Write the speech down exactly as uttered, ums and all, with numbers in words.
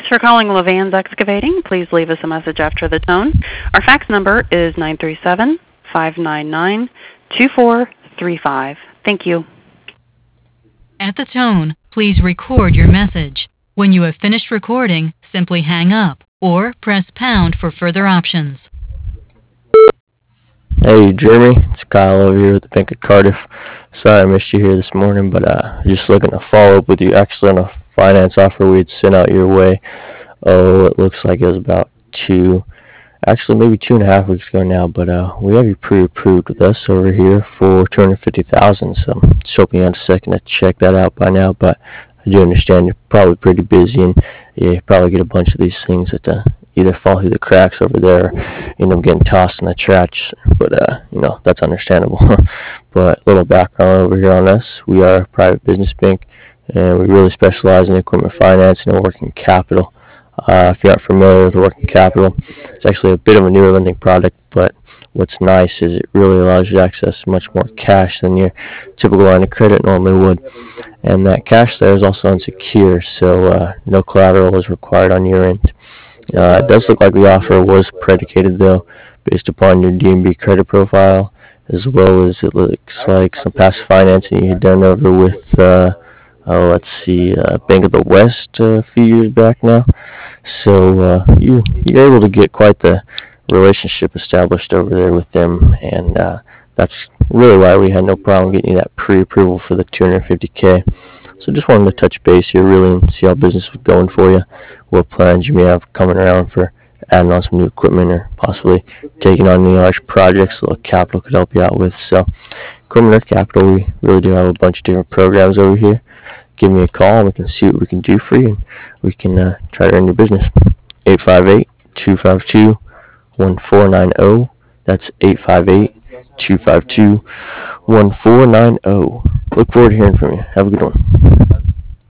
Thanks for calling Levan's Excavating. Please leave us a message after the tone. Our fax number is nine three seven, five nine nine, two four three five. Thank you. At the tone, please record your message. When you have finished recording, simply hang up or press pound for further options. Hey Jeremy, it's Kyle over here with the Bank of Cardiff. Sorry I missed you here this morning, but uh, just looking to follow up with you actually on a finance offer we had sent out your way. Oh, it looks like it was about two, actually maybe two and a half weeks ago now, but uh, we have you pre-approved with us over here for two hundred fifty thousand dollars, so just hoping you had a second to check that out by now, but I do understand you're probably pretty busy and you probably get a bunch of these things that uh, either fall through the cracks over there or end up getting tossed in the trash, but uh, you know, that's understandable. But a little background over here on us. We are a private business bank and we really specialize in equipment financing and working capital. Uh, if you're not familiar with working capital, it's actually a bit of a newer lending product, but what's nice is it really allows you to access much more cash than your typical line of credit normally would. And that cash there is also unsecured, so uh, no collateral is required on your end. Uh, it does look like the offer was predicated, though, based upon your D N B credit profile, as well as it looks like some past financing you had done over with, uh, oh, let's see, uh, Bank of the West uh, a few years back now. So uh, you, you're able to get quite the relationship established over there with them, and uh, that's really why we had no problem getting you that pre-approval for the two hundred fifty K. So just wanted to touch base here really and see how business was going for you, what plans you may have coming around for adding on some new equipment or possibly taking on any large projects that capital could help you out with. So Equipment or Capital, we really do have a bunch of different programs over here. Give me a call and we can see what we can do for you, and we can uh, try to earn your business. eight five eight, two five two, one four nine zero. That's eight five eight, two five two, one four nine zero. Look forward to hearing from you. Have a good one.